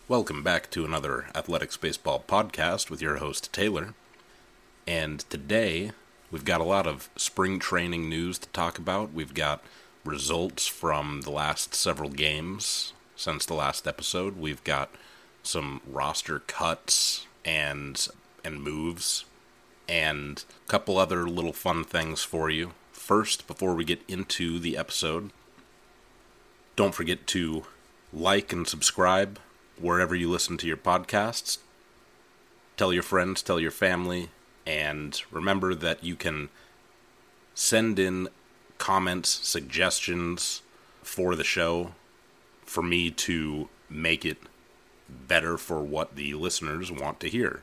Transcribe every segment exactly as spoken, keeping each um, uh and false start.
Welcome back to another Athletics Baseball podcast with your host, Taylor. And today, we've got a lot of spring training news to talk about. We've got results from the last several games since the last episode. We've got some roster cuts and and moves, and a couple other little fun things for you. First, before we get into the episode, don't forget to like and subscribe wherever you listen to your podcasts. Tell your friends, tell your family, and remember that you can send in comments, suggestions for the show for me to make it better for what the listeners want to hear.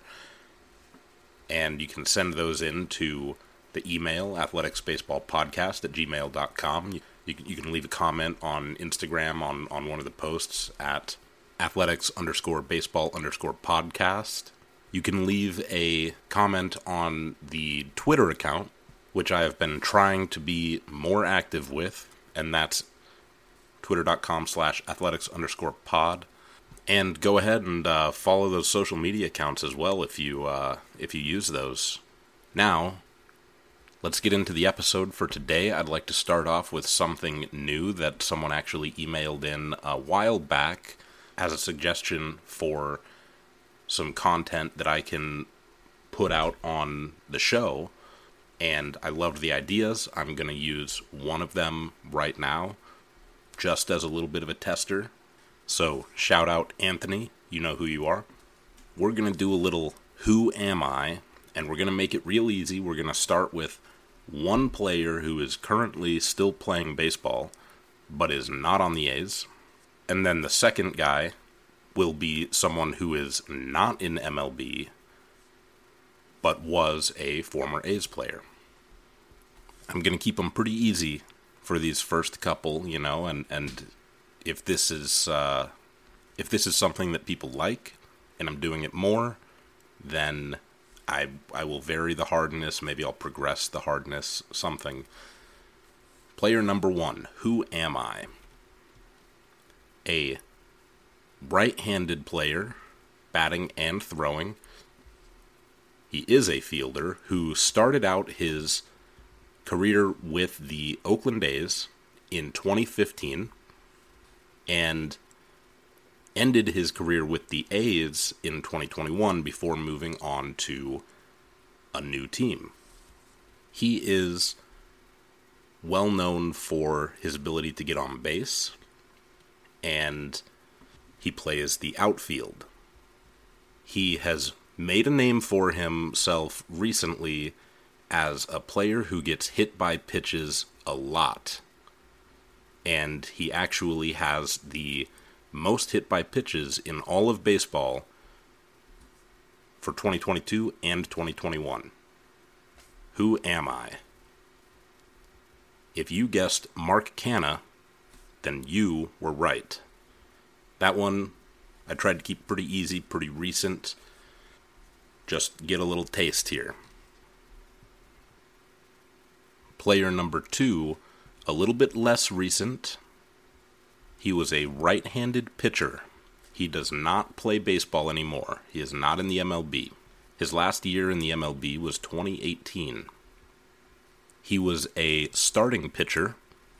And you can send those in to the email, athleticsbaseballpodcast at gmail dot com. You, you, can, you can leave a comment on Instagram on, on one of the posts at athletics underscore baseball underscore podcast. You can leave a comment on the Twitter account, which I have been trying to be more active with, and that's twitter.com slash athletics underscore pod. And go ahead and uh, follow those social media accounts as well if you uh, if you use those. Now, let's get into the episode for today. I'd like to start off with something new that someone actually emailed in a while back as a suggestion for some content that I can put out on the show, and I loved the ideas. I'm going to use one of them right now, just as a little bit of a tester. So, shout out Anthony, you know who you are. We're going to do a little Who Am I, and we're going to make it real easy. We're going to start with one player who is currently still playing baseball, but is not on the A's. And then the second guy will be someone who is not in M L B, but was a former A's player. I'm going to keep them pretty easy for these first couple, you know, and, and if this is uh, if this is something that people like, and I'm doing it more, then I I will vary the hardness. Maybe I'll progress the hardness, something. Player number one, who am I? A right-handed player, batting and throwing. He is a fielder who started out his career with the Oakland A's in twenty fifteen and ended his career with the A's in twenty twenty-one before moving on to a new team. He is well known for his ability to get on base, and he plays the outfield. He has made a name for himself recently as a player who gets hit by pitches a lot. And he actually has the most hit by pitches in all of baseball for twenty twenty-two and twenty twenty-one. Who am I? If you guessed Mark Canha, then you were right. That one, I tried to keep pretty easy, pretty recent. Just get a little taste here. Player number two, a little bit less recent. He was a right-handed pitcher. He does not play baseball anymore. He is not in the M L B. His last year in the M L B was twenty eighteen. He was a starting pitcher.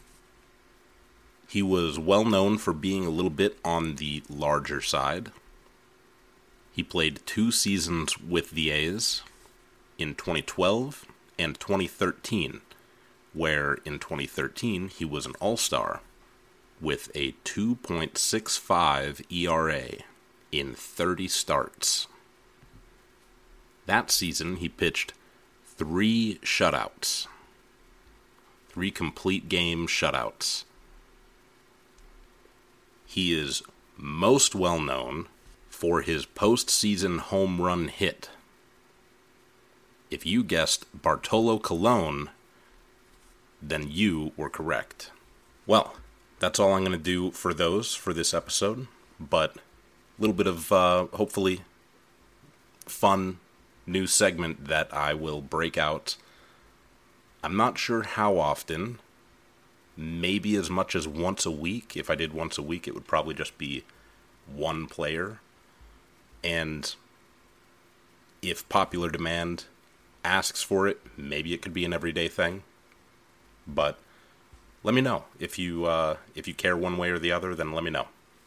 He was well known for being a little bit on the larger side. He played two seasons with the A's in twenty twelve and twenty thirteen, where in twenty thirteen he was an all-star with a two point six five E R A in thirty starts. That season he pitched three shutouts. Three complete game shutouts. He is most well known for his postseason home run hit. If you guessed Bartolo Colon, then you were correct. Well, that's all I'm going to do for those for this episode, but a little bit of, uh, hopefully, fun new segment that I will break out. I'm not sure how often, maybe as much as once a week. If I did once a week, it would probably just be one player. And if popular demand asks for it, maybe it could be an everyday thing. But let me know. If you uh, if you care one way or the other, then let me know.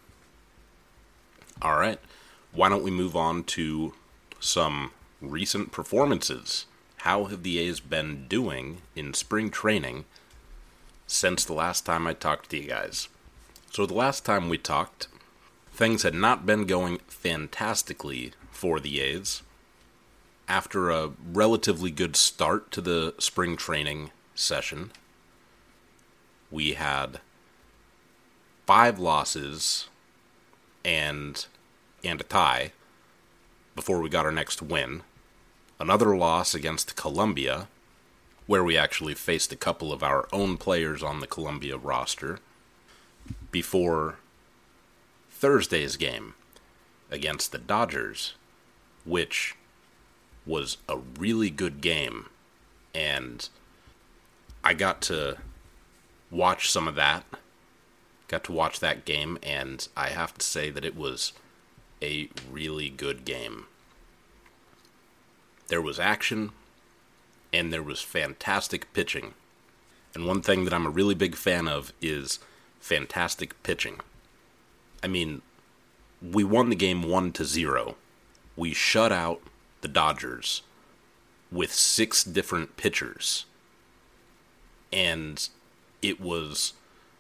All right. Why don't we move on to some recent performances? How have the A's been doing in spring training since the last time I talked to you guys? So the last time we talked, things had not been going fantastically for the A's. After a relatively good start to the spring training session, we had five losses and and a tie before we got our next win. Another loss against Columbia, where we actually faced a couple of our own players on the Columbia roster, before Thursday's game against the Dodgers, which was a really good game, and I got to watch some of that, got to watch that game, and I have to say that it was a really good game. There was action, and there was fantastic pitching. And one thing that I'm a really big fan of is fantastic pitching. I mean, we won the game one to zero. We shut out the Dodgers with six different pitchers. And it was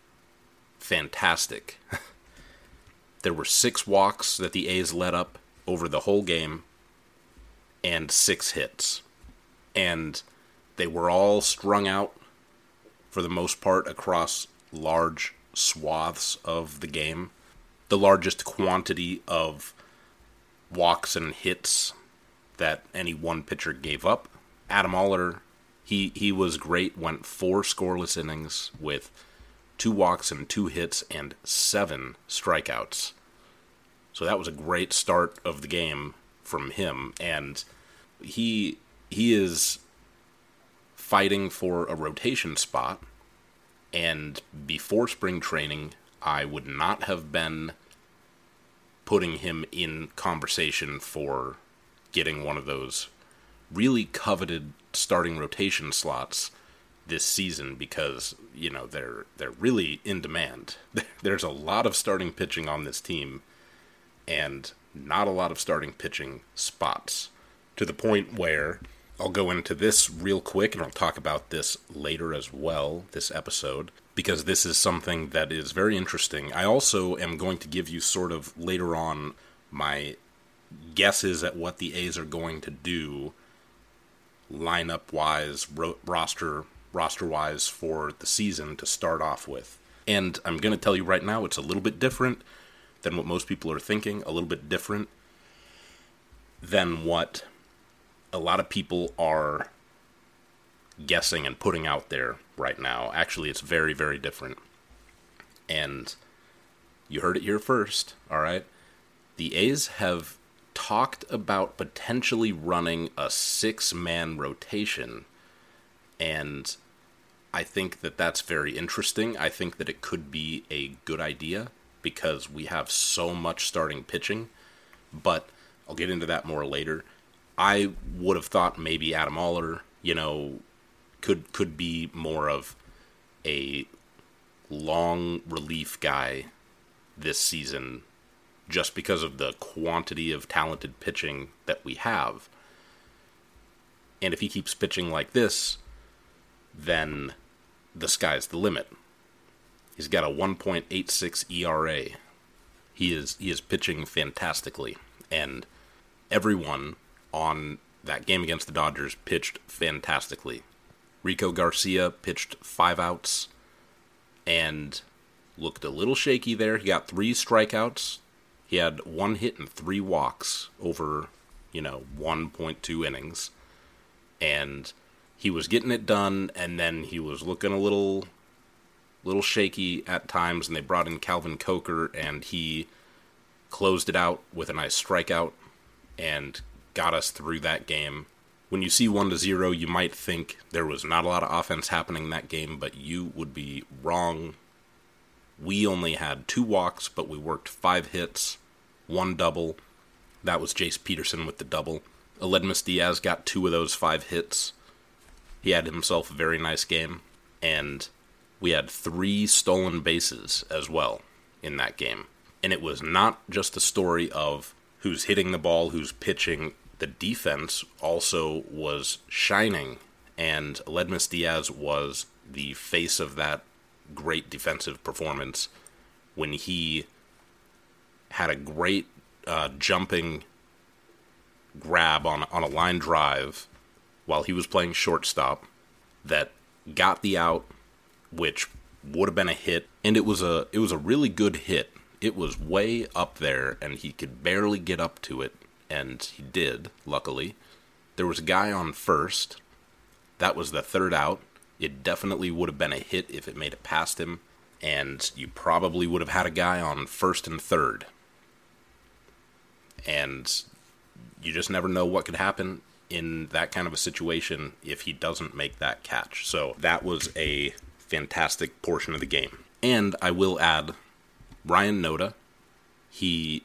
fantastic. There were six walks that the A's let up over the whole game, and six hits. And they were all strung out, for the most part, across large swaths of the game. The largest quantity of walks and hits that any one pitcher gave up. Adam Oller, he, he was great, went four scoreless innings with two walks and two hits and seven strikeouts. So that was a great start of the game from him, and he he is fighting for a rotation spot, and before spring training, I would not have been putting him in conversation for getting one of those really coveted starting rotation slots this season, because, you know, they're they're really in demand. There's a lot of starting pitching on this team, and not a lot of starting pitching spots, to the point where I'll go into this real quick, and I'll talk about this later as well, this episode, because this is something that is very interesting. I also am going to give you sort of later on my guesses at what the A's are going to do lineup-wise, ro- roster roster-wise for the season to start off with. And I'm going to tell you right now, it's a little bit different than what most people are thinking, a little bit different than what a lot of people are guessing and putting out there right now. Actually, it's very, very different. And you heard it here first, all right? The A's have talked about potentially running a six-man rotation, and I think that that's very interesting. I think that it could be a good idea because we have so much starting pitching, but I'll get into that more later. I would have thought maybe Adam Oller, you know, could could be more of a long relief guy this season, just because of the quantity of talented pitching that we have. And if he keeps pitching like this, then the sky's the limit. He's got a one point eight six E R A. He is he is pitching fantastically, and everyone on that game against the Dodgers pitched fantastically. Rico Garcia pitched five outs and looked a little shaky there. He got three strikeouts. He had one hit and three walks over, you know, one point two innings. And he was getting it done, and then he was looking a little little shaky at times, and they brought in Calvin Coker, and he closed it out with a nice strikeout and got us through that game. When you see one to zero, you might think there was not a lot of offense happening in that game, but you would be wrong. We only had two walks, but we worked five hits, one double, That was Jace Peterson with the double. Aledmys Diaz got two of those five hits. He had himself a very nice game. And we had three stolen bases as well in that game. And it was not just a story of who's hitting the ball, who's pitching. The defense also was shining. And Aledmys Diaz was the face of that great defensive performance when he had a great uh, jumping grab on, on a line drive while he was playing shortstop that got the out, which would have been a hit, and it was a it was a really good hit. It was way up there, and he could barely get up to it, and he did, luckily. There was a guy on first. That was the third out. It definitely would have been a hit if it made it past him, and you probably would have had a guy on first and third. And you just never know what could happen in that kind of a situation if he doesn't make that catch. So that was a fantastic portion of the game. And I will add, Ryan Noda, he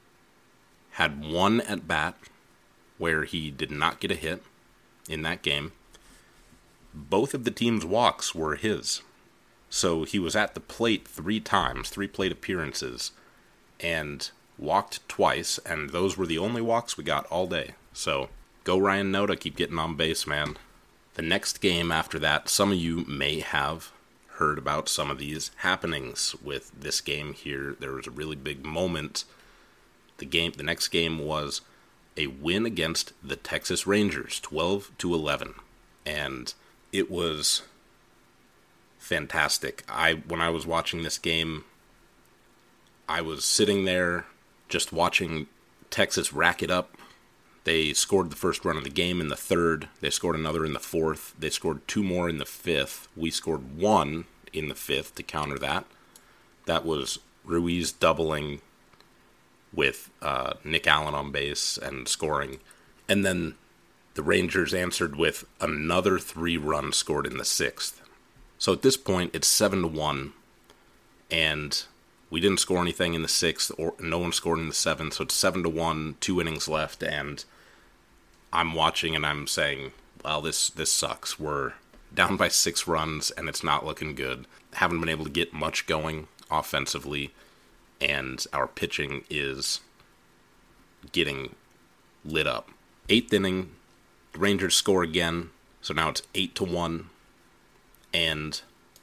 had one at bat where he did not get a hit in that game. Both of the team's walks were his. So he was at the plate three times, three plate appearances, and walked twice, and those were the only walks we got all day. So go Ryan Noda, keep getting on base, man. The next game after that, some of you may have heard about some of these happenings with this game here. There was a really big moment. The game, the next game was a win against the Texas Rangers, twelve to eleven. And it was fantastic. I when I was watching this game, I was sitting there just watching Texas rack it up. They scored the first run of the game in the third. They scored another in the fourth. They scored two more in the fifth. We scored one in the fifth to counter that. That was Ruiz doubling with uh, Nick Allen on base and scoring. And then the Rangers answered with another three runs scored in the sixth. So at this point, it's seven to one, and we didn't score anything in the sixth, or no one scored in the seventh, so it's seven to one, two innings left, and I'm watching and I'm saying, well, this, this sucks. We're down by six runs, and it's not looking good. Haven't been able to get much going offensively, and our pitching is getting lit up. Eighth inning, the Rangers score again, so now it's eight to one, and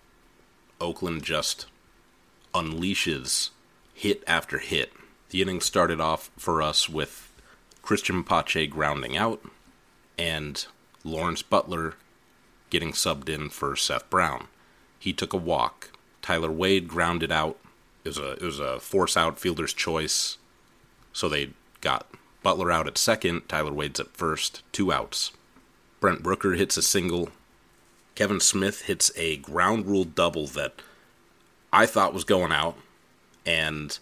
Oakland just unleashes hit after hit. The inning started off for us with Christian Pache grounding out and Lawrence Butler getting subbed in for Seth Brown. He took a walk. Tyler Wade grounded out. It was a it was a force out, fielder's choice. So they got Butler out at second, Tyler Wade's at first, two outs. Brent Brooker hits a single. Kevin Smith hits a ground rule double that I thought was going out, and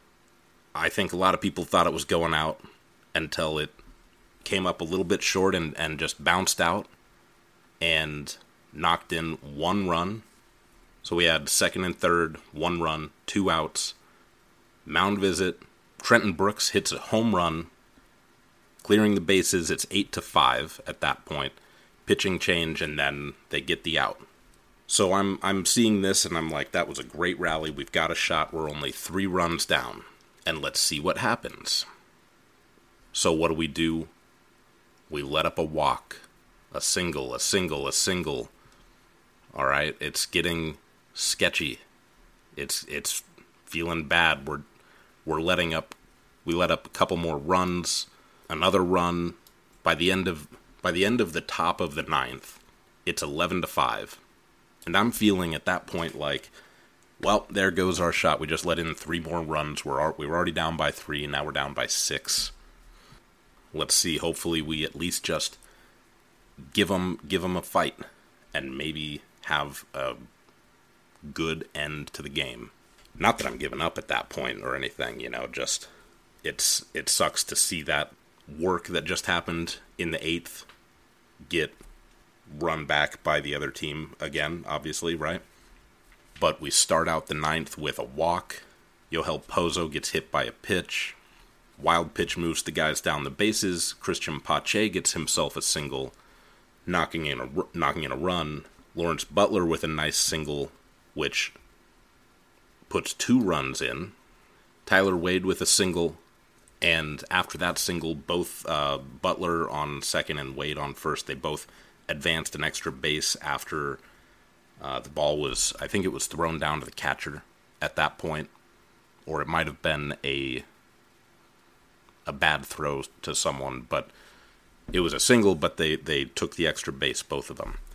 I think a lot of people thought it was going out until it came up a little bit short and, and just bounced out and knocked in one run. So we had second and third, one run, two outs. Mound visit. Trenton Brooks hits a home run, clearing the bases. It's eight to five at that point. Pitching change, and then they get the out. So I'm I'm seeing this, and I'm like, that was a great rally. We've got a shot. We're only three runs down, and let's see what happens. So what do we do? We let up a walk, a single, a single, a single. All right, it's getting sketchy. It's it's feeling bad. We're we're letting up. We let up a couple more runs, another run. By the end of by the end of the top of the ninth, it's eleven to five. And I'm feeling at that point like, well, there goes our shot. We just let in three more runs. We're we were already down by three, and now we're down by six. Let's see. Hopefully, we at least just give them give them a fight, and maybe have a good end to the game. Not that I'm giving up at that point or anything. You know, just it's it sucks to see that work that just happened in the eighth get run back by the other team again, obviously, right? But we start out the ninth with a walk. Yohel Pozo gets hit by a pitch. Wild pitch moves the guys down the bases. Christian Pache gets himself a single, knocking in a, knocking in a run. Lawrence Butler with a nice single, which puts two runs in. Tyler Wade with a single, and after that single, both uh, Butler on second and Wade on first, they both advanced an extra base after uh, the ball was, I think it was thrown down to the catcher at that point, or it might have been a a bad throw to someone, but it was a single, but they, they took the extra base, both of them.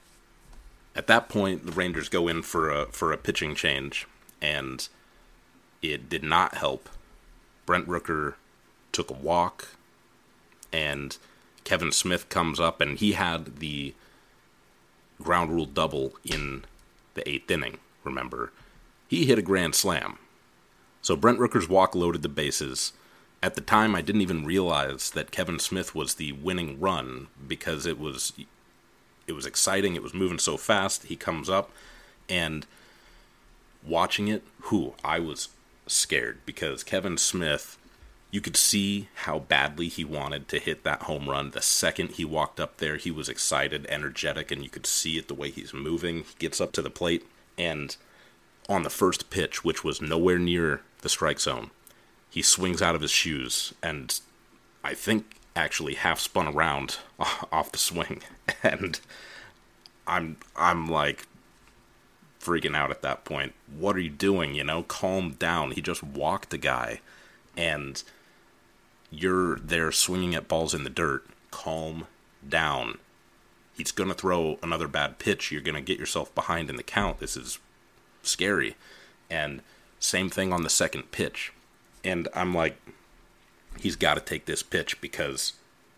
At that point, the Rangers go in for a for a pitching change, and it did not help. Brent Rooker took a walk, and Kevin Smith comes up, and he had the ground rule double in the eighth inning, remember. He hit a grand slam. So Brent Rooker's walk loaded the bases. At the time, I didn't even realize that Kevin Smith was the winning run, because it was it was exciting, it was moving so fast. He comes up, and watching it, whew, I was scared, because Kevin Smith, you could see how badly he wanted to hit that home run. The second he walked up there, he was excited, energetic, and you could see it the way he's moving. He gets up to the plate, and on the first pitch, which was nowhere near the strike zone, he swings out of his shoes, and I think actually half spun around off the swing. And I'm I'm like freaking out at that point. What are you doing? You know, calm down. He just walked the guy, and you're there swinging at balls in the dirt. Calm down. He's going to throw another bad pitch. You're going to get yourself behind in the count. This is scary. And same thing on the second pitch. And I'm like, he's got to take this pitch, because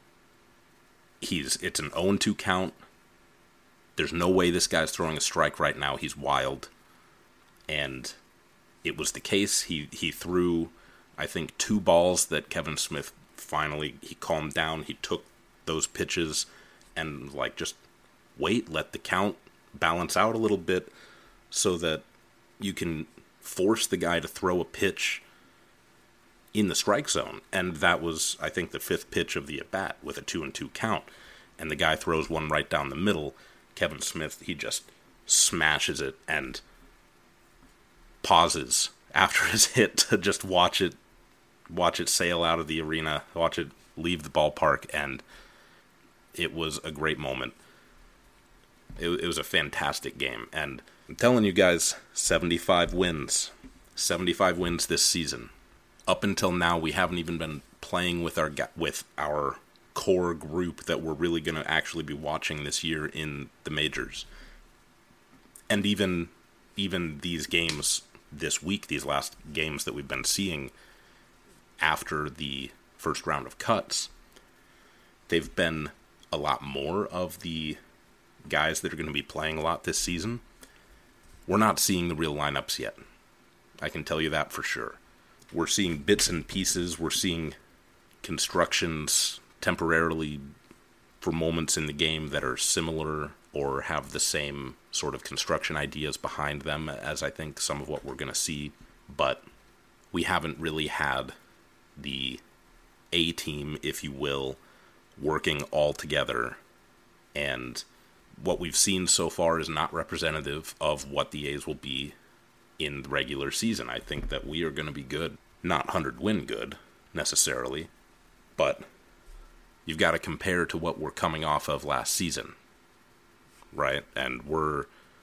he's it's an oh and two count. There's no way this guy's throwing a strike right now. He's wild. And it was the case. He he threw, I think, two balls that Kevin Smith finally, he calmed down. He took those pitches and, like, just wait, let the count balance out a little bit so that you can force the guy to throw a pitch in the strike zone. And that was, I think, the fifth pitch of the at-bat with a two and two count. And the guy throws one right down the middle. Kevin Smith, he just smashes it and pauses after his hit to just watch it, watch it sail out of the arena, watch it leave the ballpark, and it was a great moment. It, it was a fantastic game, and I'm telling you guys, seventy-five wins. seventy-five wins this season. Up until now, we haven't even been playing with our with our core group that we're really going to actually be watching this year in the majors. And even even these games this week, these last games that we've been seeing after the first round of cuts, they've been a lot more of the guys that are going to be playing a lot this season. We're not seeing the real lineups yet. I can tell you that for sure. We're seeing bits and pieces. We're seeing constructions temporarily for moments in the game that are similar or have the same sort of construction ideas behind them as I think some of what we're going to see. But we haven't really had the A-team, if you will, working all together. And what we've seen so far is not representative of what the A's will be in the regular season. I think that we are going to be good. Not one hundred win good, necessarily, but you've got to compare to what we're coming off of last season, right? And we're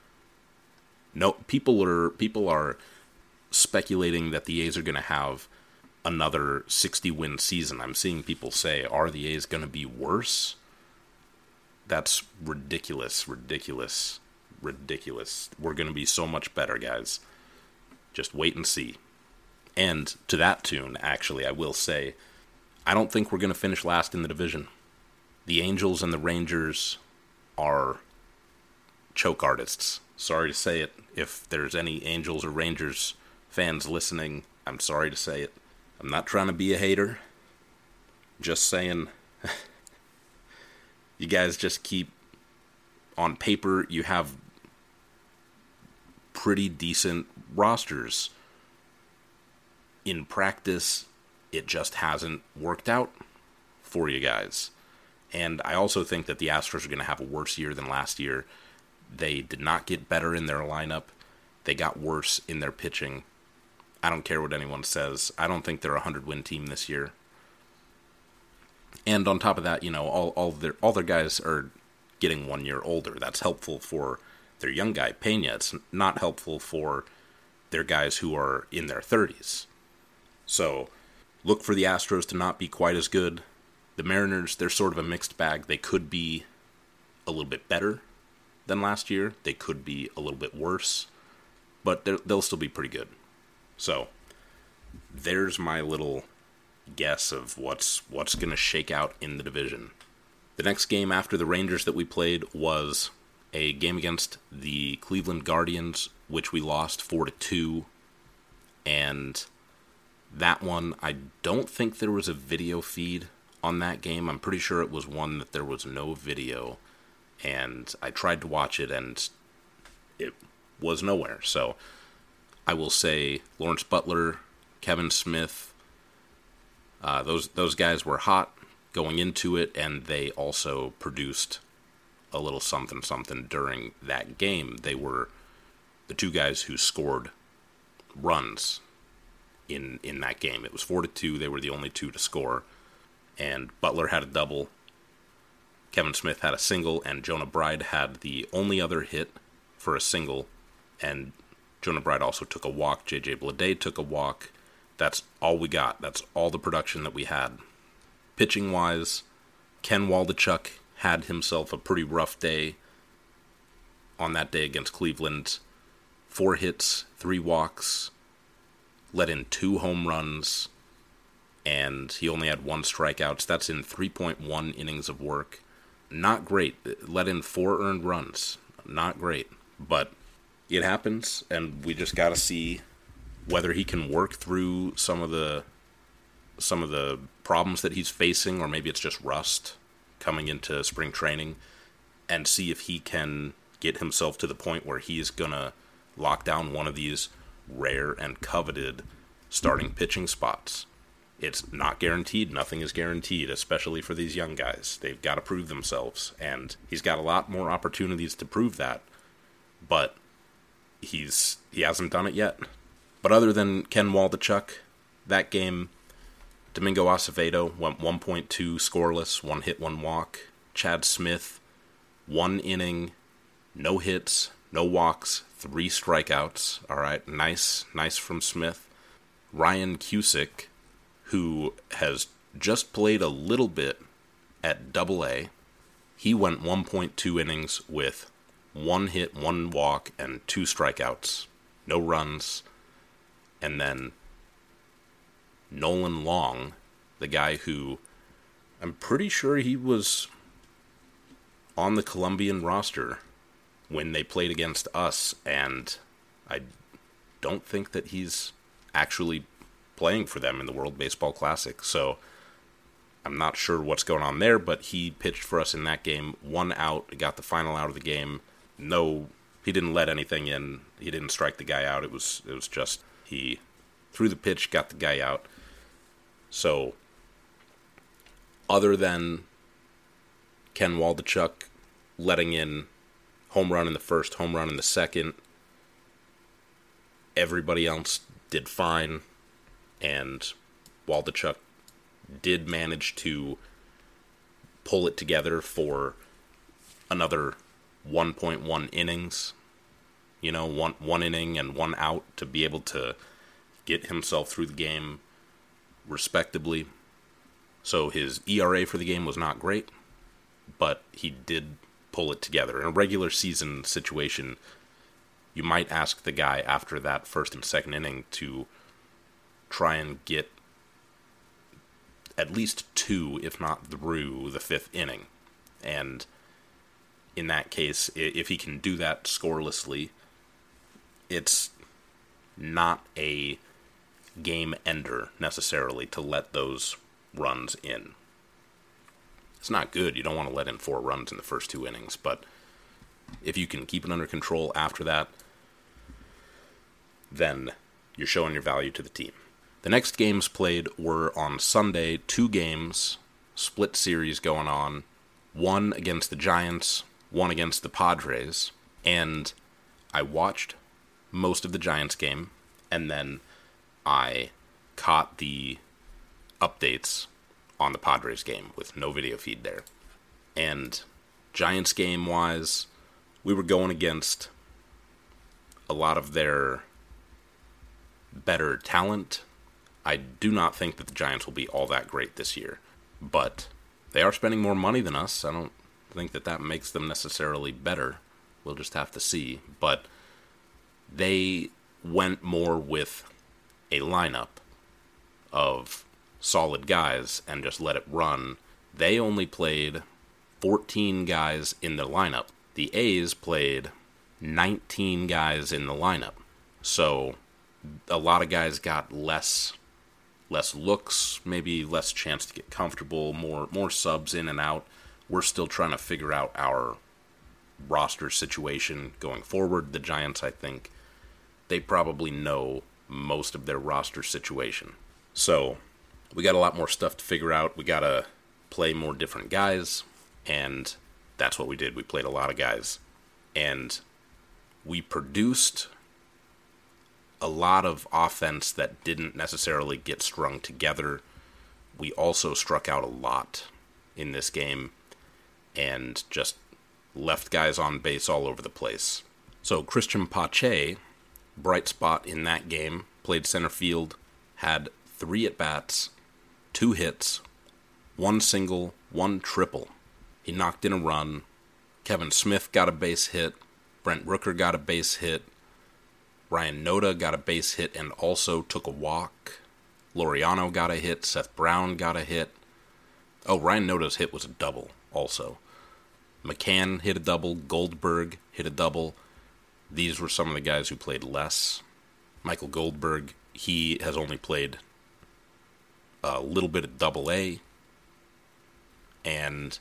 no people are people are speculating that the A's are going to have another sixty win season. I'm seeing people say, are the A's going to be worse? That's ridiculous, ridiculous, ridiculous. We're going to be so much better, guys. Just wait and see. And to that tune, actually, I will say, I don't think we're going to finish last in the division. The Angels and the Rangers are choke artists. Sorry to say it. If there's any Angels or Rangers fans listening, I'm sorry to say it. I'm not trying to be a hater. Just saying, you guys just keep, on paper, you have pretty decent rosters. In practice, it just hasn't worked out for you guys. And I also think that the Astros are going to have a worse year than last year. They did not get better in their lineup. They got worse in their pitching. I don't care what anyone says. I don't think they're a hundred-win team this year. And on top of that, you know, all all their all their guys are getting one year older. That's helpful for their young guy, Pena. It's not helpful for their guys who are in their thirties. So, look for the Astros to not be quite as good. The Mariners, they're sort of a mixed bag. They could be a little bit better than last year. They could be a little bit worse. But they'll still be pretty good. So, there's my little guess of what's what's going to shake out in the division. The next game after the Rangers that we played was a game against the Cleveland Guardians, which we lost four to two. And that one, I don't think there was a video feed on that game. I'm pretty sure it was one that there was no video. And I tried to watch it, and it was nowhere. So I will say Lawrence Butler, Kevin Smith, uh, those those guys were hot going into it, and they also produced a little something something during that game. They were the two guys who scored runs in in that game. It was four to two. They were the only two to score, and Butler had a double. Kevin Smith had a single, and Jonah Bride had the only other hit for a single. And Jonah Bride also took a walk. J J Bleday took a walk. That's all we got. That's all the production that we had. Pitching-wise, Ken Waldichuk had himself a pretty rough day on that day against Cleveland. Four hits, three walks, let in two home runs, and he only had one strikeout. That's in three point one innings of work. Not great. Let in four earned runs. Not great. But it happens, and we just got to see whether he can work through some of the some of the problems that he's facing, or maybe it's just rust coming into spring training, and see if he can get himself to the point where he's going to lock down one of these rare and coveted starting pitching spots. It's not guaranteed. Nothing is guaranteed, especially for these young guys. They've got to prove themselves, and he's got a lot more opportunities to prove that, but he's he hasn't done it yet. But other than Ken Waldichuk, that game, Domingo Acevedo went one point two scoreless, one hit, one walk. Chad Smith, one inning, no hits, no walks, three strikeouts. All right, nice, nice from Smith. Ryan Cusick, who has just played a little bit at Double A, he went one point two innings with one hit, one walk, and two strikeouts. No runs. And then Nolan Long, the guy who I'm pretty sure he was on the Colombian roster when they played against us, and I don't think that he's actually playing for them in the World Baseball Classic, so I'm not sure what's going on there, but he pitched for us in that game, one out, got the final out of the game. No, he didn't let anything in, he didn't strike the guy out, it was it was just, he threw the pitch, got the guy out. So, other than Ken Waldichuk letting in home run in the first, home run in the second, everybody else did fine, and Waldichuk did manage to pull it together for another one point one innings, you know, one one inning and one out to be able to get himself through the game respectably. So his E R A for the game was not great, but he did pull it together. In a regular season situation, you might ask the guy after that first and second inning to try and get at least two, if not through the fifth inning. And in that case, if he can do that scorelessly, it's not a game ender necessarily to let those runs in. It's not good. You don't want to let in four runs in the first two innings, but if you can keep it under control after that, then you're showing your value to the team. The next games played were on Sunday, two games, split series going on, one against the Giants, one against the Padres, and I watched most of the Giants game, and then I caught the updates on the Padres game with no video feed there. And Giants game-wise, we were going against a lot of their better talent. I do not think that the Giants will be all that great this year, but they are spending more money than us. I don't think that that makes them necessarily better. We'll just have to see. But they went more with a lineup of solid guys and just let it run. They only played fourteen guys in the lineup. The A's played nineteen guys in the lineup. So a lot of guys got less less looks, maybe less chance to get comfortable, more more subs in and out. We're still trying to figure out our roster situation going forward. The Giants, I think, they probably know most of their roster situation. So we got a lot more stuff to figure out. We got to play more different guys, and that's what we did. We played a lot of guys, and we produced a lot of offense that didn't necessarily get strung together. We also struck out a lot in this game and just left guys on base all over the place. So Christian Pache, bright spot in that game, played center field, had three at-bats, two hits, one single, one triple. He knocked in a run. Kevin Smith got a base hit. Brent Rooker got a base hit. Ryan Noda got a base hit and also took a walk. Laureano got a hit. Seth Brown got a hit. Oh, Ryan Noda's hit was a double also. McCann hit a double. Goldberg hit a double. These were some of the guys who played less. Michael Goldberg, he has only played a little bit of double A. And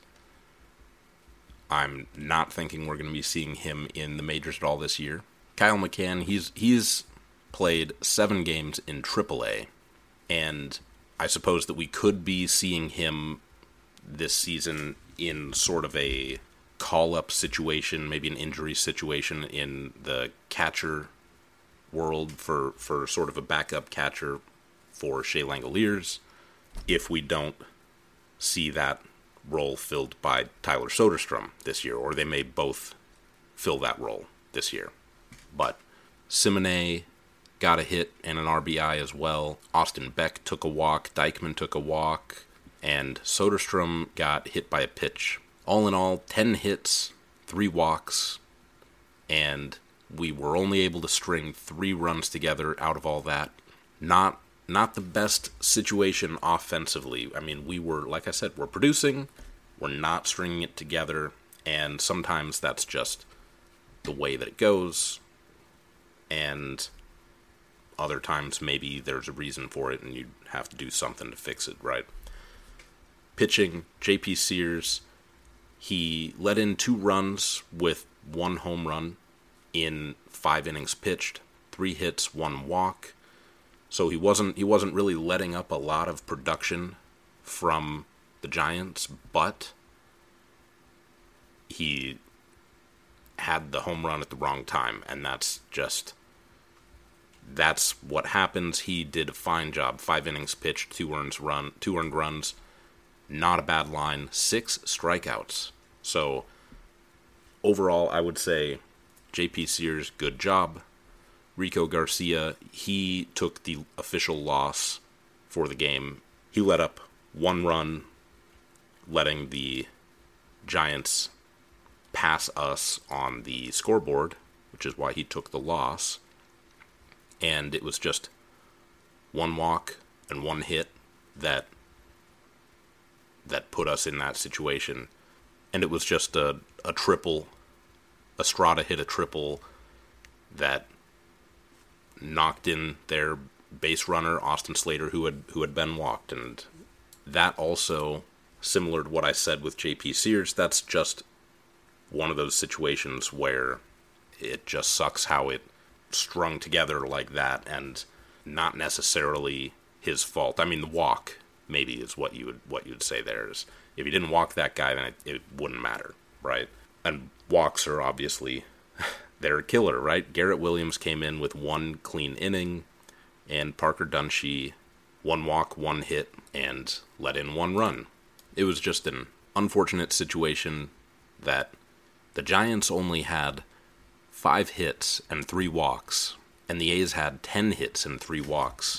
I'm not thinking we're going to be seeing him in the majors at all this year. Kyle McCann, he's he's played seven games in triple A, and I suppose that we could be seeing him this season in sort of a call-up situation, maybe an injury situation in the catcher world for, for sort of a backup catcher for Shea Langoliers, if we don't see that role filled by Tyler Soderstrom this year, or they may both fill that role this year. But Simone got a hit and an R B I as well. Austin Beck took a walk. Dykman took a walk. And Soderstrom got hit by a pitch. All in all, ten hits, three walks, and we were only able to string three runs together out of all that. Not not the best situation offensively. I mean, we were, like I said, we're producing, we're not stringing it together, and sometimes that's just the way that it goes. And other times maybe there's a reason for it and you have to do something to fix it, right? Pitching, J P Sears, he let in two runs with one home run in five innings pitched, three hits, one walk. So he wasn't he wasn't really letting up a lot of production from the Giants, but he had the home run at the wrong time, and that's just, that's what happens. He did a fine job. Five innings pitched, two earned run, two earned runs, not a bad line, six strikeouts. So overall, I would say J P Sears, good job. Rico Garcia, he took the official loss for the game. He let up one run, letting the Giants pass us on the scoreboard, which is why he took the loss. And it was just one walk and one hit that that put us in that situation. And it was just a, a triple. Estrada hit a triple that knocked in their base runner, Austin Slater, who had who had been walked. And that also, similar to what I said with J P Sears, that's just one of those situations where it just sucks how it strung together like that, and not necessarily his fault. I mean, the walk maybe is what you would what you'd say there is. If you didn't walk that guy, then it, it wouldn't matter, right? And walks are obviously, they're a killer, right? Garrett Williams came in with one clean inning, and Parker Dunshee, one walk, one hit, and let in one run. It was just an unfortunate situation that the Giants only had five hits and three walks, and the A's had ten hits and three walks.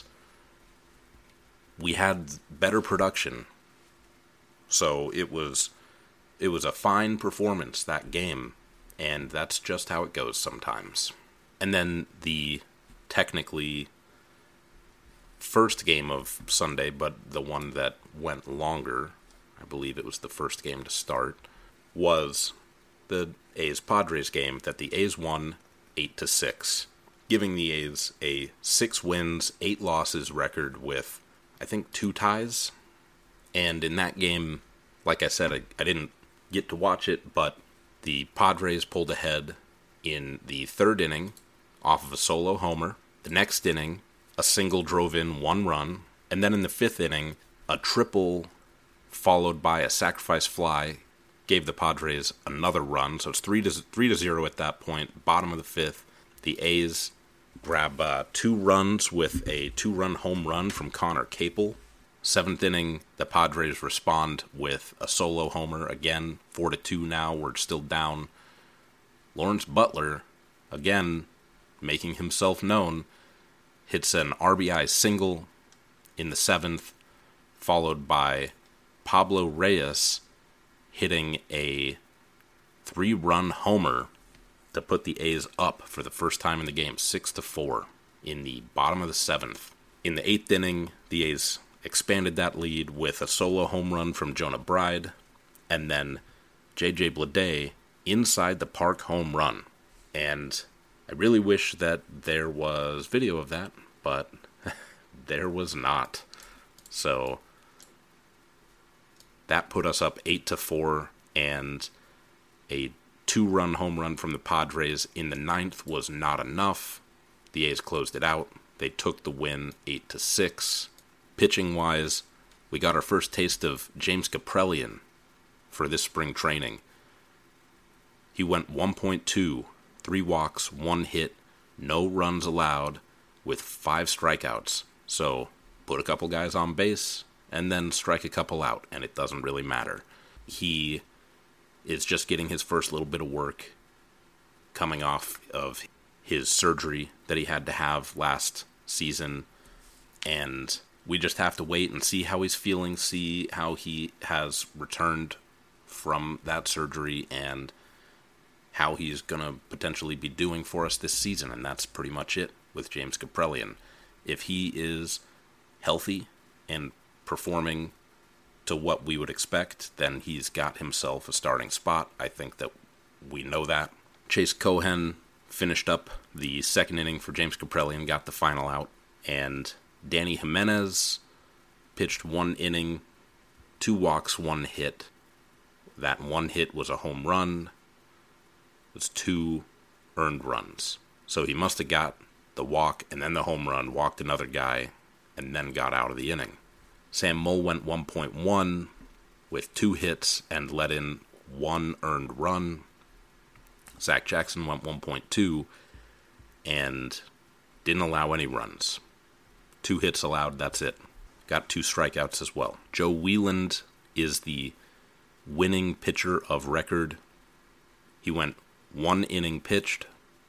We had better production. So it was it was a fine performance that game, and that's just how it goes sometimes. And then the technically first game of Sunday, but the one that went longer, I believe it was the first game to start, was the A's-Padres game that the A's won eight to six, giving the A's a six wins, eight losses record with, I think, two ties. And in that game, like I said, I, I didn't get to watch it, but the Padres pulled ahead in the third inning off of a solo homer. The next inning, a single drove in one run. And then in the fifth inning, a triple followed by a sacrifice fly gave the Padres another run. So it's three to three to zero at that point. Bottom of the fifth, the A's grab uh, two runs with a two-run home run from Connor Capel. Seventh inning, the Padres respond with a solo homer. Again, four to two now. We're still down. Lawrence Butler, again, making himself known, hits an R B I single in the seventh, followed by Pablo Reyes hitting a three-run homer to put the A's up for the first time in the game, six to four, in the bottom of the seventh. In the eighth inning, the A's expanded that lead with a solo home run from Jonah Bride, and then J J Bleday inside the park home run. And I really wish that there was video of that, but there was not. So that put us up eight to four, and a two-run home run from the Padres in the ninth was not enough. The A's closed it out. They took the win eight to six. Pitching-wise, we got our first taste of James Kaprielian for this spring training. He went one point two, three walks, one hit, no runs allowed, with five strikeouts. So put a couple guys on base, and then strike a couple out, and it doesn't really matter. He is just getting his first little bit of work coming off of his surgery that he had to have last season, and we just have to wait and see how he's feeling, see how he has returned from that surgery, and how he's going to potentially be doing for us this season. And that's pretty much it with James Kaprielian. If he is healthy and performing to what we would expect, then he's got himself a starting spot. I think that we know that. Chase Cohen finished up the second inning for James Kaprielian, got the final out, and Danny Jimenez pitched one inning, two walks, one hit. That one hit was a home run. It was two earned runs. So he must have got the walk and then the home run, walked another guy, and then got out of the inning. Sam Moll went one point one with two hits and let in one earned run. Zach Jackson went one point two and didn't allow any runs. Two hits allowed, that's it. Got two strikeouts as well. Joe Wieland is the winning pitcher of record. He went one inning pitched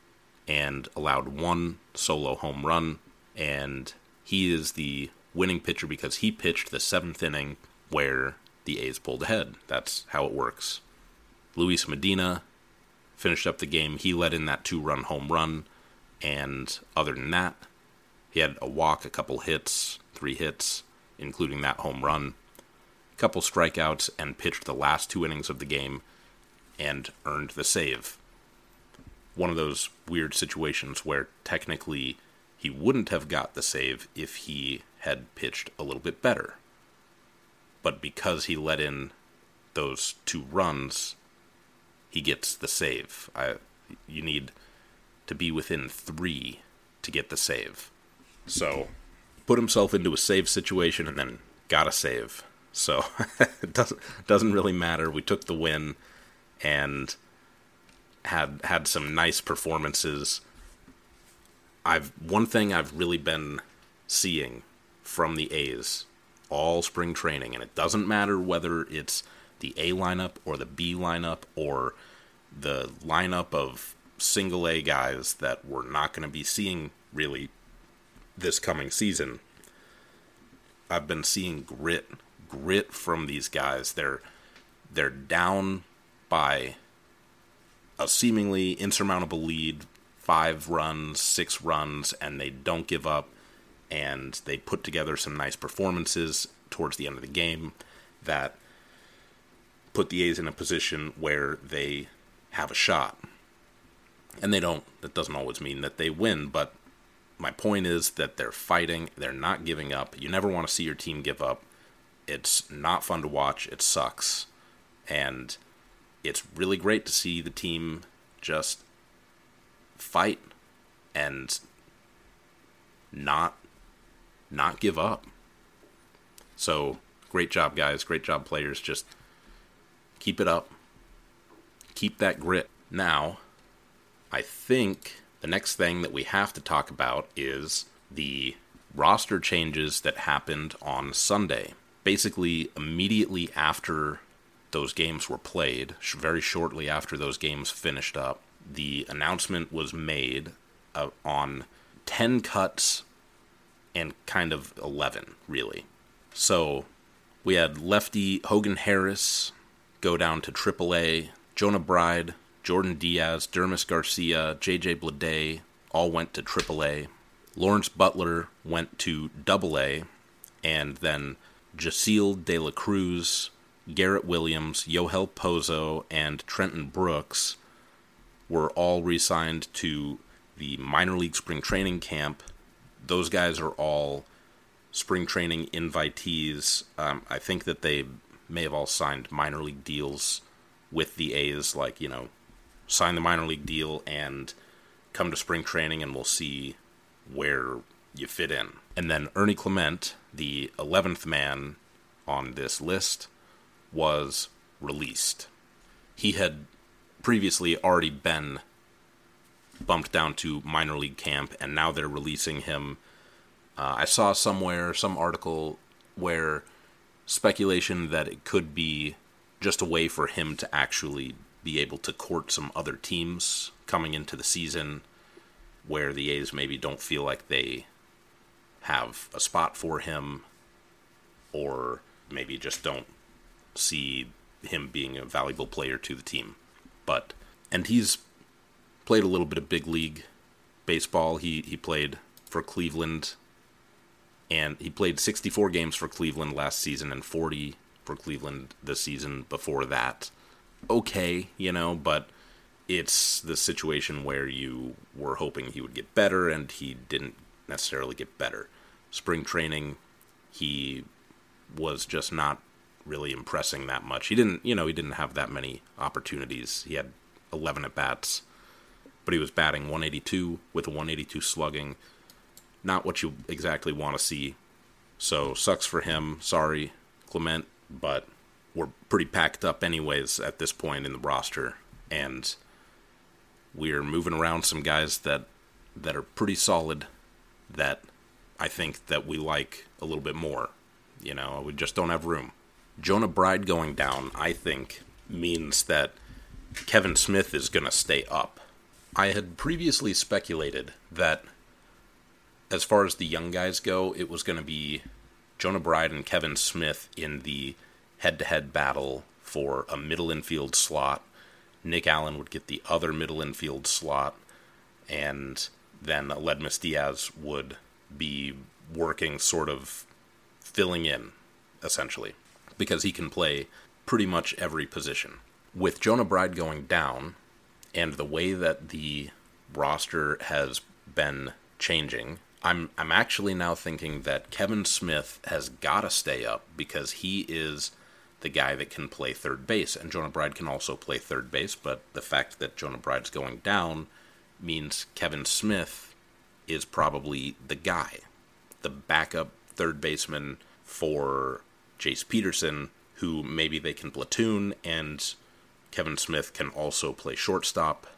and allowed one solo home run, and he is the winning pitcher because he pitched the seventh inning where the A's pulled ahead. That's how it works. Luis Medina finished up the game. He let in that two-run home run, and other than that, he had a walk, a couple hits, three hits, including that home run, a couple strikeouts, and pitched the last two innings of the game and earned the save. One of those weird situations where technically he wouldn't have got the save if he had pitched a little bit better. But because he let in those two runs, he gets the save. I, you need to be within three to get the save. So, put himself into a save situation and then got a save. So it doesn't doesn't really matter. We took the win and had had some nice performances. I've one thing I've really been seeing from the A's all spring training, and it doesn't matter whether it's the A lineup or the B lineup or the lineup of single A guys that we're not going to be seeing really this coming season. I've been seeing grit, grit from these guys. They're they're down by a seemingly insurmountable lead, five runs, six runs, and they don't give up, and they put together some nice performances towards the end of the game that put the A's in a position where they have a shot. And they don't. That doesn't always mean that they win, but my point is that they're fighting, they're not giving up. You never want to see your team give up. It's not fun to watch, it sucks. And it's really great to see the team just fight and not not give up. So, great job, guys. Great job, players. Just keep it up. Keep that grit. Now, I think the next thing that we have to talk about is the roster changes that happened on Sunday. Basically, immediately after those games were played, very shortly after those games finished up, the announcement was made uh, on ten cuts and kind of eleven, really. So, we had lefty Hogan Harris go down to triple A, Jonah Bride, Jordan Diaz, Dermis Garcia, J J Bleday all went to triple A. Lawrence Butler went to double A, and then Jaceel De La Cruz, Garrett Williams, Yohel Pozo, and Trenton Brooks were all re-signed to the minor league spring training camp. Those guys are all spring training invitees. Um, I think that they may have all signed minor league deals with the A's, like, you know, sign the minor league deal and come to spring training and we'll see where you fit in. And then Ernie Clement, the eleventh man on this list, was released. He had previously already been bumped down to minor league camp, and now they're releasing him. Uh, I saw somewhere, some article where speculation that it could be just a way for him to actually be able to court some other teams coming into the season where the A's maybe don't feel like they have a spot for him, or maybe just don't see him being a valuable player to the team. But, and he's played a little bit of big league baseball. He he played for Cleveland, and he played sixty-four games for Cleveland last season and forty for Cleveland the season before that. Okay, you know, but it's the situation where you were hoping he would get better, and he didn't necessarily get better. Spring training, he was just not really impressing that much. He didn't, you know, he didn't have that many opportunities. He had eleven at-bats, but he was batting one eighty-two with a one eighty-two slugging. Not what you exactly want to see. So, sucks for him. Sorry, Clement, but we're pretty packed up anyways at this point in the roster, and we're moving around some guys that that are pretty solid, that I think that we like a little bit more. You know, we just don't have room. Jonah Bride going down, I think, means that Kevin Smith is going to stay up. I had previously speculated that as far as the young guys go, it was going to be Jonah Bride and Kevin Smith in the head-to-head battle for a middle infield slot. Nick Allen would get the other middle infield slot, and then Aledmys Diaz would be working, sort of filling in, essentially, because he can play pretty much every position. With Jonah Bride going down, and the way that the roster has been changing, I'm I'm actually now thinking that Kevin Smith has got to stay up, because he is the guy that can play third base, and Jonah Bride can also play third base, but the fact that Jonah Bride's going down means Kevin Smith is probably the guy, the backup third baseman for Jace Peterson, who maybe they can platoon, and Kevin Smith can also play shortstop,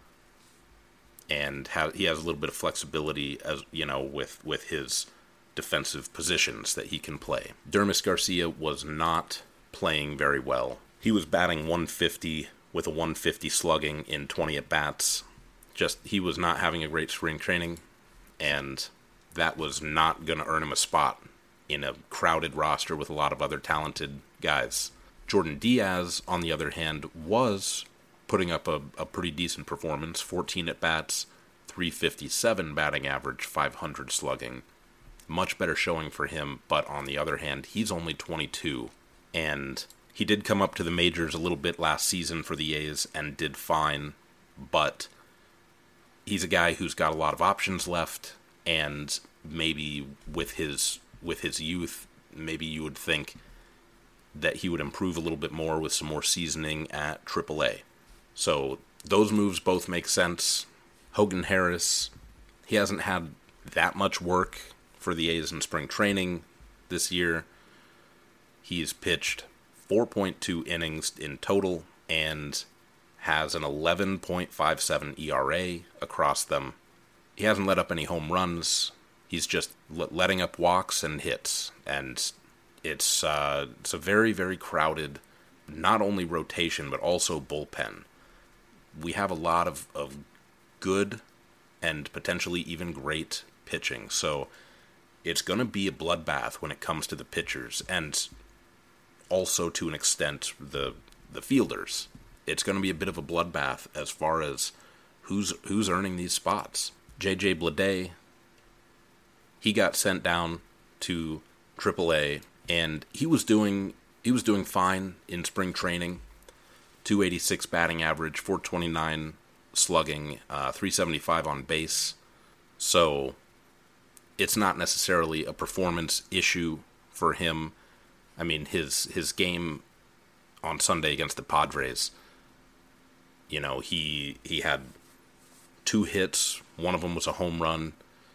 and have, he has a little bit of flexibility, as you know, with, with his defensive positions that he can play. Dermis Garcia was not playing very well. He was batting one fifty with a one fifty slugging in twenty at-bats. Just, he was not having a great spring training, and that was not going to earn him a spot in a crowded roster with a lot of other talented guys. Jordan Diaz, on the other hand, was putting up a, a pretty decent performance. fourteen at-bats, three fifty-seven batting average, five hundred slugging. Much better showing for him, but on the other hand, he's only twenty-two. And he did come up to the majors a little bit last season for the A's and did fine, but he's a guy who's got a lot of options left, and maybe with his with his youth, maybe you would think that he would improve a little bit more with some more seasoning at triple A. So those moves both make sense. Hogan Harris, he hasn't had that much work for the A's in spring training this year. He's pitched four point two innings in total and has an eleven point five seven E R A across them. He hasn't let up any home runs. He's just letting up walks and hits, and it's uh, it's a very, very crowded, not only rotation, but also bullpen. We have a lot of, of good and potentially even great pitching, so it's going to be a bloodbath when it comes to the pitchers, and also to an extent the the fielders. It's going to be a bit of a bloodbath as far as who's who's earning these spots. J J Bleday, he got sent down to triple A, and he was doing he was doing fine in spring training. two eighty-six batting average, four twenty-nine slugging, uh, three seventy-five on base. So it's not necessarily a performance issue for him. I mean, his his game on Sunday against the Padres, you know, he he had two hits. One of them was a home run,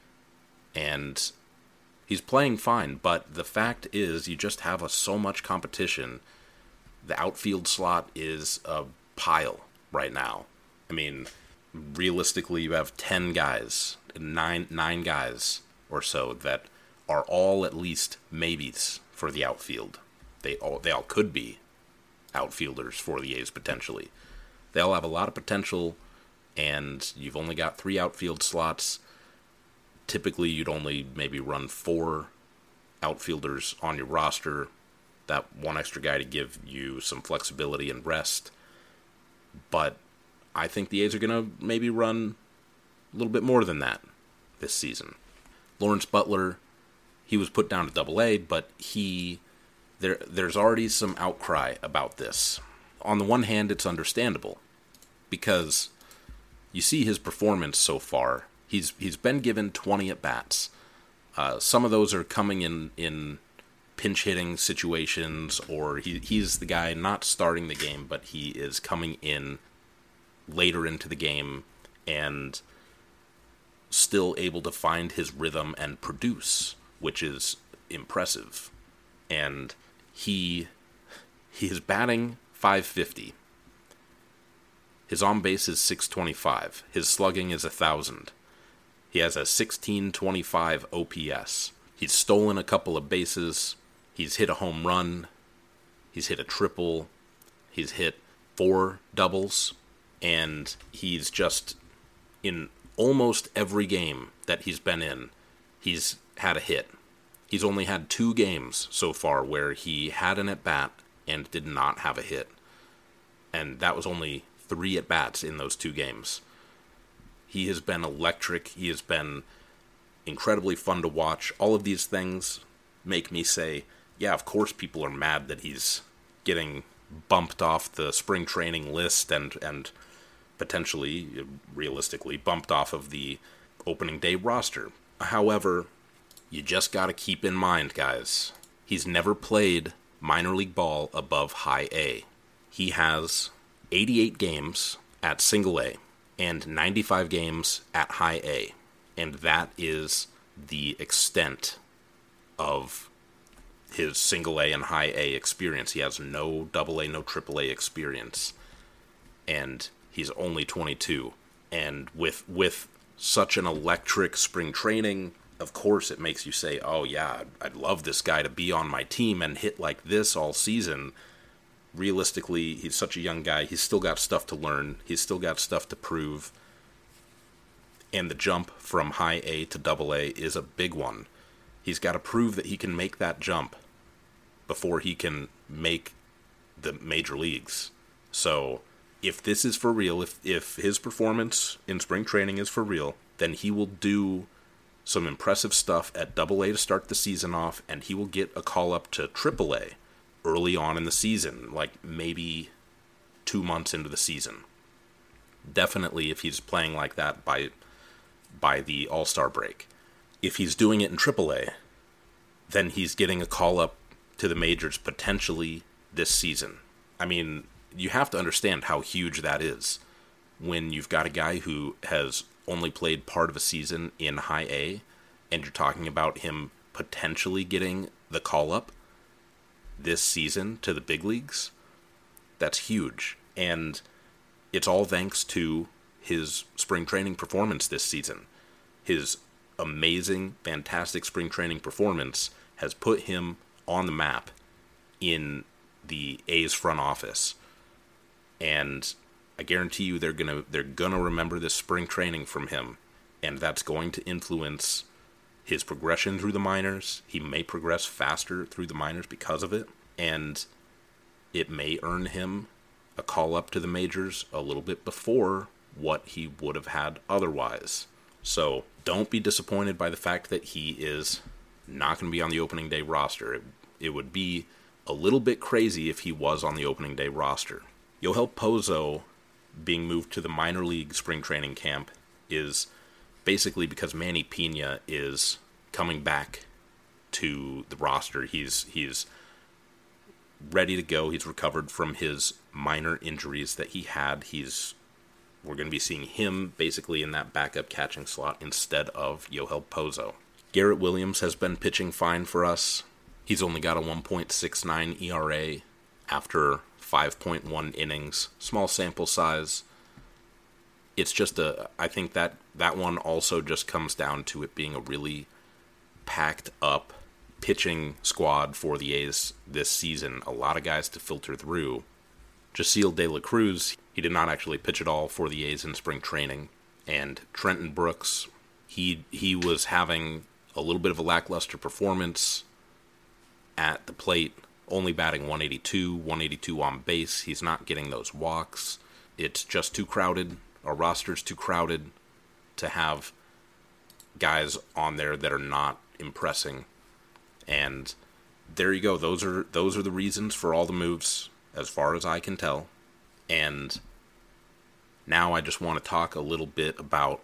and he's playing fine. But the fact is, you just have a, so much competition. The outfield slot is a pile right now. I mean, realistically, you have ten guys, nine nine guys or so that are all at least maybes for the outfield. They all they all could be outfielders for the A's potentially. They all have a lot of potential, and you've only got three outfield slots. Typically, you'd only maybe run four outfielders on your roster. That one extra guy to give you some flexibility and rest. But I think the A's are going to maybe run a little bit more than that this season. Lawrence Butler, he was put down to double A, but he there there's already some outcry about this. On the one hand, it's understandable, because you see his performance so far. He's he's been given twenty at-bats. Uh, some of those are coming in, in pinch-hitting situations, or he he's the guy not starting the game, but he is coming in later into the game and still able to find his rhythm and produce, which is impressive. And he he is batting five fifty. His on-base is six twenty-five. His slugging is one thousand. He has a sixteen twenty-five O P S. He's stolen a couple of bases. He's hit a home run. He's hit a triple. He's hit four doubles. And he's just, in almost every game that he's been in, he's had a hit. He's only had two games so far where he had an at-bat and did not have a hit. And that was only three at-bats in those two games. He has been electric. He has been incredibly fun to watch. All of these things make me say, yeah, of course people are mad that he's getting bumped off the spring training list and, and potentially, realistically, bumped off of the opening day roster. However, you just got to keep in mind, guys, he's never played minor league ball above high A. He has eighty-eight games at single A and ninety-five games at high A. And that is the extent of his single A and high A experience. He has no double A, no triple A experience. And he's only twenty-two. And with with such an electric spring training, of course it makes you say, oh yeah, I'd, I'd love this guy to be on my team and hit like this all season. Realistically, he's such a young guy. He's still got stuff to learn. He's still got stuff to prove. And the jump from high A to double A is a big one. He's got to prove that he can make that jump before he can make the major leagues. So if this is for real, if if his performance in spring training is for real, then he will do some impressive stuff at double A to start the season off, and he will get a call up to triple A early on in the season, like maybe two months into the season. Definitely if he's playing like that by by the All-Star break. If he's doing it in triple A, then he's getting a call up to the majors potentially this season. I mean, you have to understand how huge that is when you've got a guy who has only played part of a season in high A, and you're talking about him potentially getting the call up this season to the big leagues. That's huge. And it's all thanks to his spring training performance this season. His amazing, fantastic spring training performance has put him on the map in the A's front office. And I guarantee you they're gonna they're gonna remember this spring training from him, and that's going to influence his progression through the minors. He may progress faster through the minors because of it, and it may earn him a call up to the majors a little bit before what he would have had otherwise. So don't be disappointed by the fact that he is not going to be on the opening day roster. It, it would be a little bit crazy if he was on the opening day roster. Yoel Pozo being moved to the minor league spring training camp is basically because Manny Pena is coming back to the roster. He's he's ready to go. He's recovered from his minor injuries that he had. He's we're going to be seeing him basically in that backup catching slot instead of Yoel Pozo. Garrett Williams has been pitching fine for us. He's only got a one point six nine E R A after five point one innings. Small sample size. It's just a, I think that that one also just comes down to it being a really packed up pitching squad for the A's this season. A lot of guys to filter through. Jaceel De La Cruz, he did not actually pitch at all for the A's in spring training. And Trenton Brooks, he he was having a little bit of a lackluster performance at the plate, only batting one eighty-two, one eighty-two on base. He's not getting those walks. It's just too crowded. Our roster's too crowded to have guys on there that are not impressing. And there you go. Those are those are the reasons for all the moves, as far as I can tell. And now I just want to talk a little bit about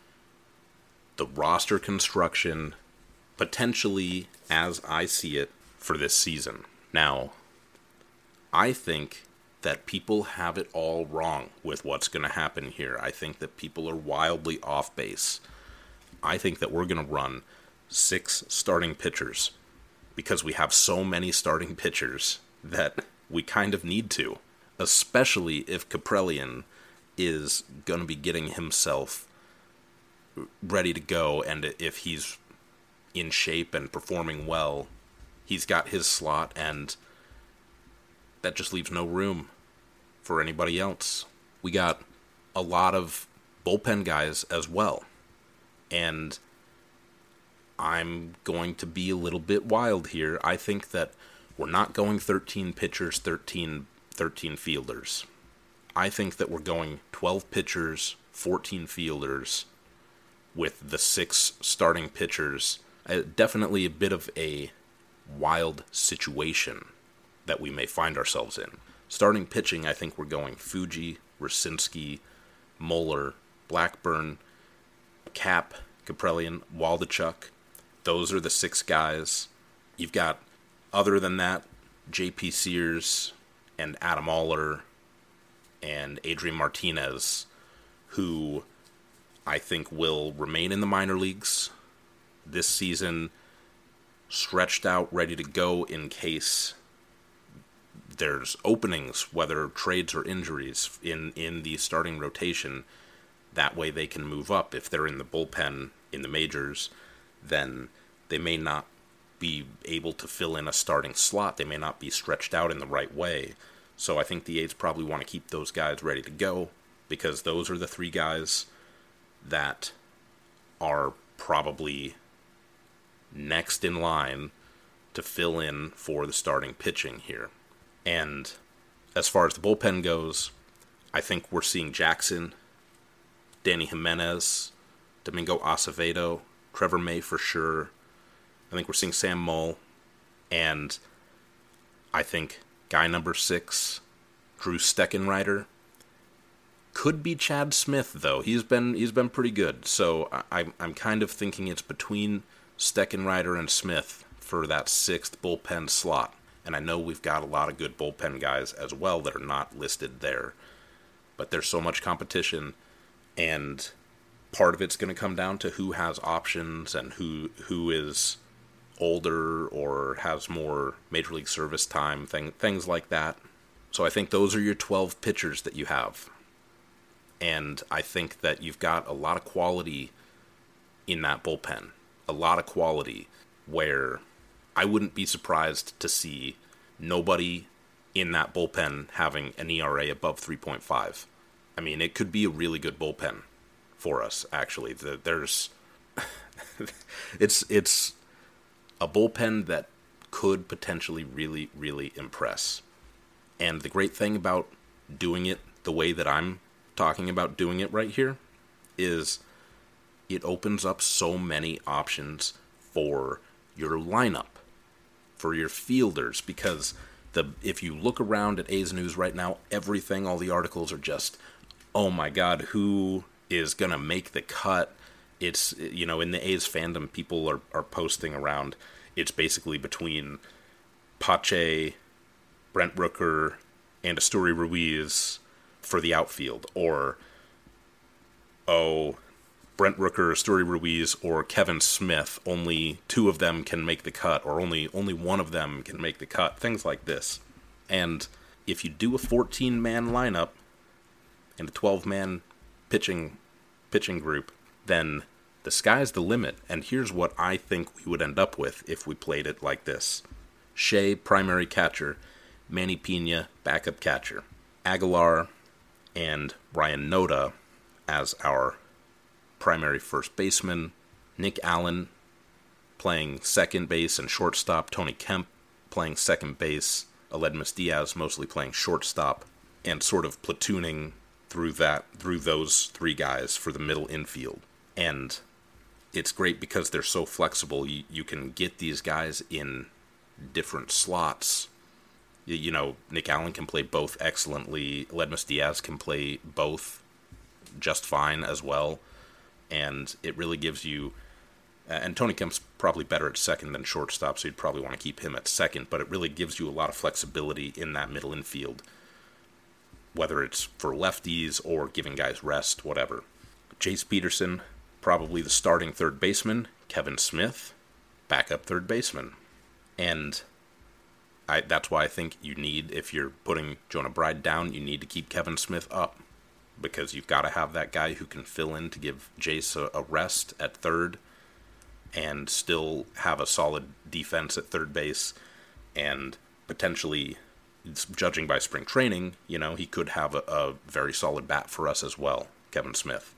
the roster construction, potentially as I see it, for this season. Now, I think that people have it all wrong with what's going to happen here. I think that people are wildly off base. I think that we're going to run six starting pitchers because we have so many starting pitchers that we kind of need to, especially if Kaprielian is going to be getting himself ready to go, and if he's in shape and performing well, he's got his slot, and that just leaves no room for anybody else. We got a lot of bullpen guys as well, and I'm going to be a little bit wild here. I think that we're not going thirteen pitchers, thirteen, thirteen fielders. I think that we're going twelve pitchers, fourteen fielders, with the six starting pitchers. Uh, definitely a bit of a wild situation that we may find ourselves in. Starting pitching, I think we're going Fuji, Raczynski, Moeller, Blackburn, Cap, Kaprielian, Waldichuk. Those are the six guys. You've got, other than that, J P Sears and Adam Oller and Adrian Martinez, who I think will remain in the minor leagues this season. stretched out, ready to go in case there's openings, whether trades or injuries, in, in the starting rotation. That way they can move up. If they're in the bullpen in the majors, then they may not be able to fill in a starting slot. They may not be stretched out in the right way. So I think the A's probably want to keep those guys ready to go, because those are the three guys that are probably next in line to fill in for the starting pitching here. And as far as the bullpen goes, I think we're seeing Jackson, Danny Jimenez, Domingo Acevedo, Trevor May for sure. I think we're seeing Sam Mull, and I think guy number six, Drew Steckenrider, could be Chad Smith, though. He's been he's been pretty good. So I, I'm kind of thinking it's between Steckenrider and Smith for that sixth bullpen slot. And I know we've got a lot of good bullpen guys as well that are not listed there. But there's so much competition, and part of it's going to come down to who has options and who who is older or has more Major League Service time, thing, things like that. So I think those are your twelve pitchers that you have. And I think that you've got a lot of quality in that bullpen. A lot of quality where I wouldn't be surprised to see nobody in that bullpen having an E R A above three point five. I mean, it could be a really good bullpen for us, actually. The, there's... it's it's a bullpen that could potentially really, really impress. And the great thing about doing it the way that I'm talking about doing it right here is it opens up so many options for your lineup, for your fielders, because the if you look around at A's News right now, everything, all the articles are just, oh my God, who is going to make the cut? It's, you know, in the A's fandom, people are, are posting around, it's basically between Pache, Brent Rooker, and Asturi Ruiz for the outfield, or, oh, Brent Rooker, Asturi Ruiz, or Kevin Smith, only two of them can make the cut, or only only one of them can make the cut, things like this. And if you do a fourteen-man lineup and a twelve-man pitching pitching group, then the sky's the limit. And here's what I think we would end up with if we played it like this. Shea, primary catcher. Manny Pena, backup catcher. Aguilar and Ryan Noda as our primary first baseman. Nick Allen playing second base and shortstop. Tony Kemp playing second base. Aledmus Diaz mostly playing shortstop. And sort of platooning through that, through those three guys for the middle infield. And it's great because they're so flexible. You, you can get these guys in different slots. You, you know, Nick Allen can play both excellently. Aledmus Diaz can play both just fine as well. And it really gives you... And Tony Kemp's probably better at second than shortstop, so you'd probably want to keep him at second. But it really gives you a lot of flexibility in that middle infield, whether it's for lefties or giving guys rest, whatever. Jace Peterson, probably the starting third baseman. Kevin Smith, backup third baseman. And I, that's why I think you need, if you're putting Jonah Bride down, you need to keep Kevin Smith up, because you've got to have that guy who can fill in to give Jace a, a rest at third and still have a solid defense at third base, and potentially, judging by spring training, you know, he could have a, a very solid bat for us as well, Kevin Smith.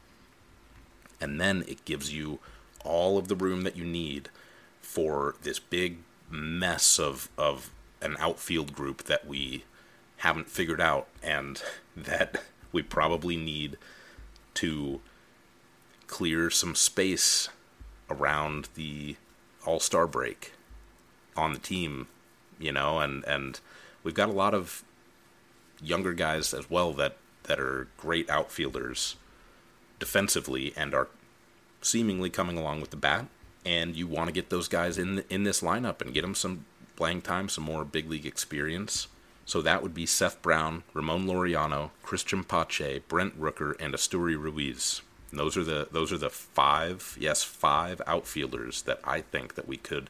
And then it gives you all of the room that you need for this big mess of, of an outfield group that we haven't figured out, and that we probably need to clear some space around the All-Star break on the team, you know, and, and we've got a lot of younger guys as well that, that are great outfielders defensively and are seemingly coming along with the bat, and you want to get those guys in in this lineup and get them some playing time, some more big league experience. So that would be Seth Brown, Ramon Laureano, Christian Pache, Brent Rooker, and Asturi Ruiz. And those are the those are the five, yes, five outfielders that I think that we could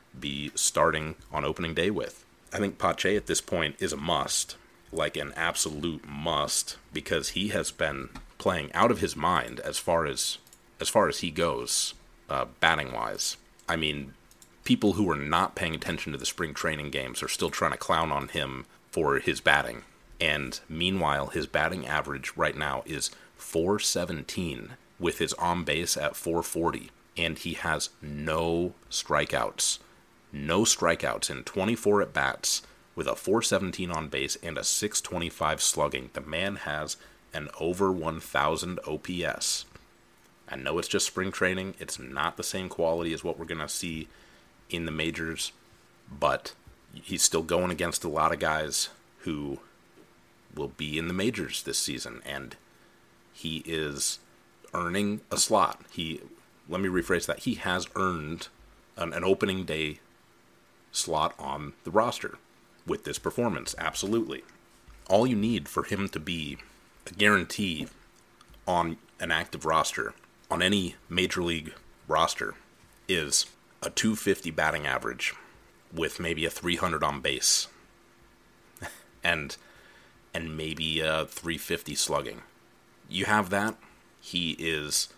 be starting on opening day with. I think Pache at this point is a must, like an absolute must, because he has been playing out of his mind as far as as far as he goes, uh, batting-wise. I mean, people who are not paying attention to the spring training games are still trying to clown on him for his batting. And meanwhile, his batting average right now is four seventeen, with his on-base at four forty. And he has no strikeouts. No strikeouts in twenty-four at-bats, with a four seventeen on base and a six twenty-five slugging. The man has an over one thousand O P S. I know it's just spring training. It's not the same quality as what we're going to see in the majors, but he's still going against a lot of guys who will be in the majors this season, and he is earning a slot. He, let me rephrase that. He has earned an, an opening day slot on the roster with this performance, absolutely. All you need for him to be a guarantee on an active roster, on any major league roster, is a two fifty batting average with maybe a three hundred on base and and maybe a three fifty slugging. You have that, he is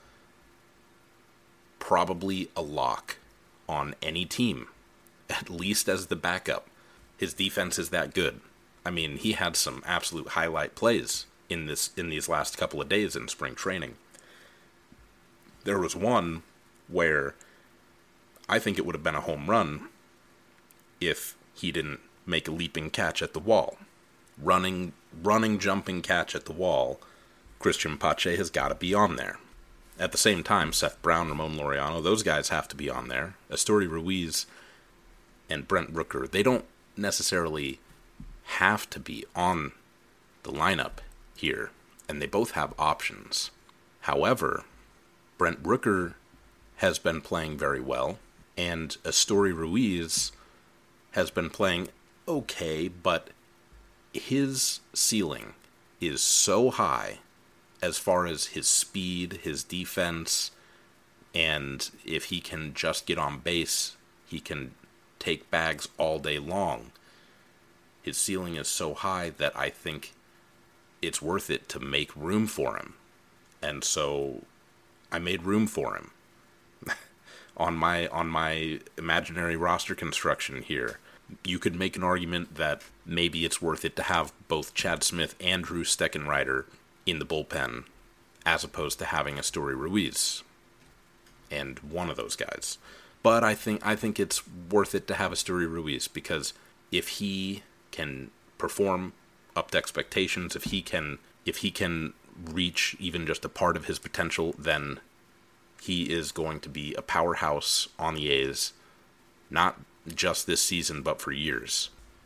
probably a lock on any team, at least as the backup. His defense is that good. I mean, he had some absolute highlight plays in this in these last couple of days in spring training. There was one where I think it would have been a home run if he didn't make a leaping catch at the wall. Running, running, jumping catch at the wall. Christian Pache has got to be on there. At the same time, Seth Brown, Ramon Laureano, those guys have to be on there. Esteury Ruiz and Brent Rooker, they don't necessarily have to be on the lineup here, and they both have options. However, Brent Rooker has been playing very well, and Esteury Ruiz has been playing okay, but his ceiling is so high as far as his speed, his defense, and if he can just get on base, he can take bags all day long. His ceiling is so high that I think it's worth it to make room for him. And so I made room for him on my on my imaginary roster construction here. You could make an argument that maybe it's worth it to have both Chad Smith and Drew Steckenrider in the bullpen as opposed to having Esteury Ruiz and one of those guys. But I think I think it's worth it to have Esteury Ruiz, because if he can perform up to expectations, if he can if he can reach even just a part of his potential, then he is going to be a powerhouse on the A's, not just this season, but for years.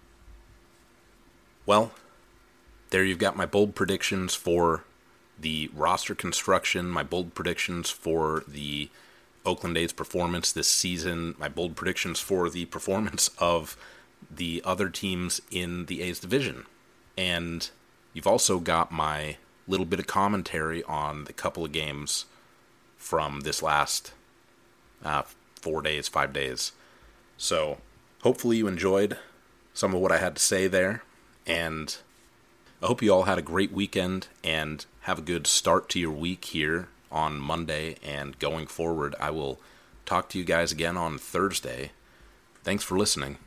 Well, there you've got my bold predictions for the roster construction, my bold predictions for the Oakland A's performance this season, my bold predictions for the performance of the other teams in the A's division. And you've also got my little bit of commentary on the couple of games from this last uh, four days, five days. So hopefully you enjoyed some of what I had to say there, and I hope you all had a great weekend and have a good start to your week here on Monday, and going forward, I will talk to you guys again on Thursday. Thanks for listening.